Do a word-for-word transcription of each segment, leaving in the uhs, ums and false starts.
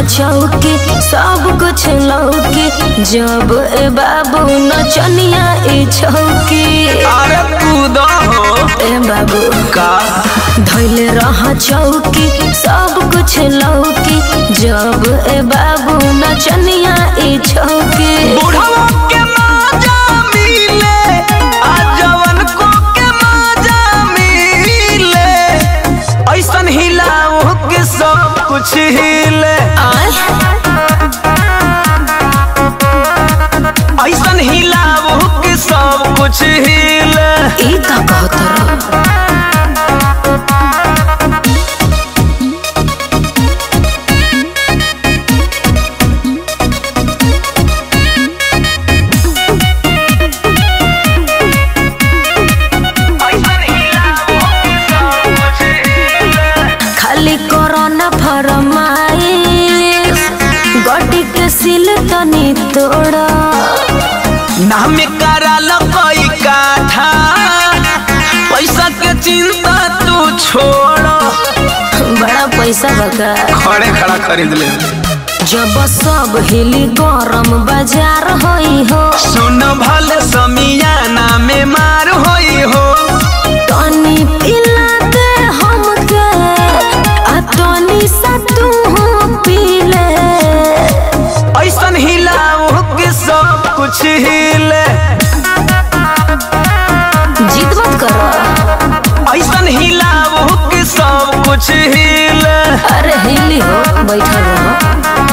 चौकी सब कुछ लौकी जब ए बाबू नचनिया ई छौकी। अरे कूदा हो ए बाबू का धैले रह चौकी सब कुछ लौकी जब ए बाबू नचनिया ई छौकी। बुढ़वा के मजा मिले आ जवन को के मजा मिले ऐसन हिलाओ के सब कुछ हिले ऐसन हिलाओ के सब कुछ हिले। ई का कहत रह कोरोना फरमाइश गड्डी के सिल तनी तोड़ा नाम कराल कोई काठा पैसा के चिंता तू छोड़। बड़ा पैसा बका खड़े खड़ा खरीद ले जब सब हिली गरम बाजार होई हो। सुन भले समियाना में मार होई हो तनी पिला दे हमके आ तनी सा तू पीले ऐसन हिलाओ के सब कुछ हिले। जिद मत करो ऐसन हिलाओ के सब कुछ हिले। अरे हिली हो बैठा रहो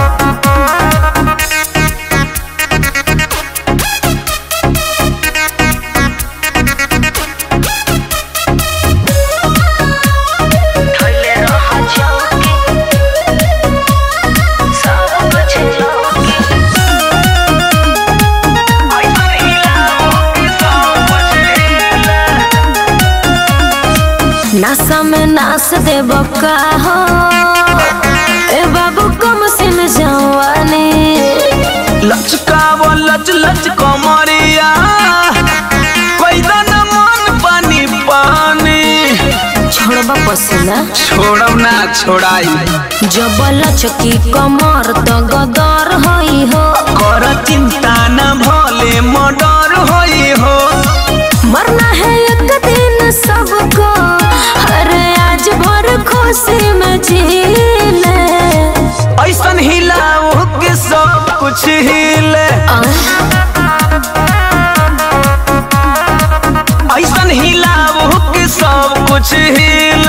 नासा में नास दे बका हो ए बाबू कम सिन जवानी लचकाव लच लच कमरिया पैदन मन पानी पानी। छोड़बा पसीना छोड़ब ना छोड़ाई जब लचकी कमर तो गदर होई हो। कर चिंता न भले मर्डर होई हो मरना है एक दिन सबको अरे आज भर खुशी में जीले ऐसन हिलाओ के सब कुछ हिले। ऐसन हिलाओ के सब कुछ हिले।